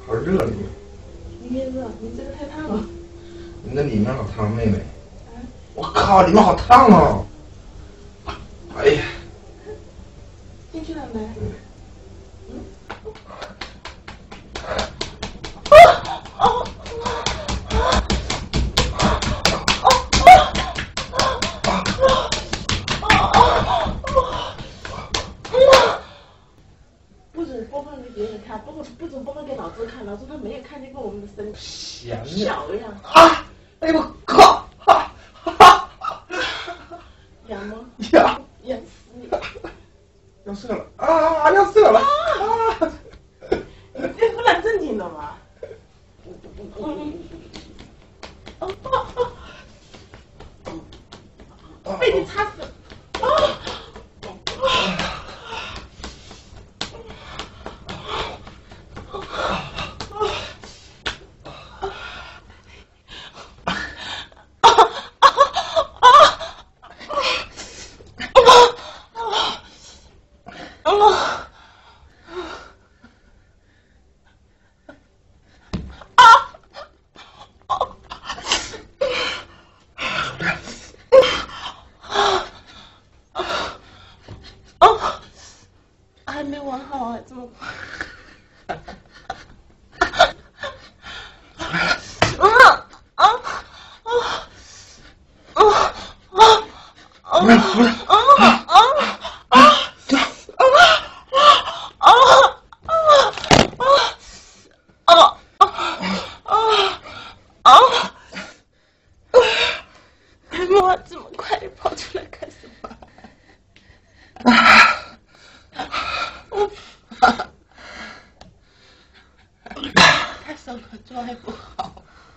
好热里面。 你也热，你这个太烫了。 你那里面好烫，妹妹。我靠，里面好烫哦！哎呀， 进去了没？不准播放给别人看，不准播放给老子看，老子他没有看见过我们的身体小呀！ 啊！哎呦我靠！哈哈！ 痒吗？ 痒！ 痒死你！ 要射了啊！要射了啊！ 你这不能正经的吗？被你插死了！还没玩好啊，这么快！还没玩这么快，跑出来干什么？太手可抓不好。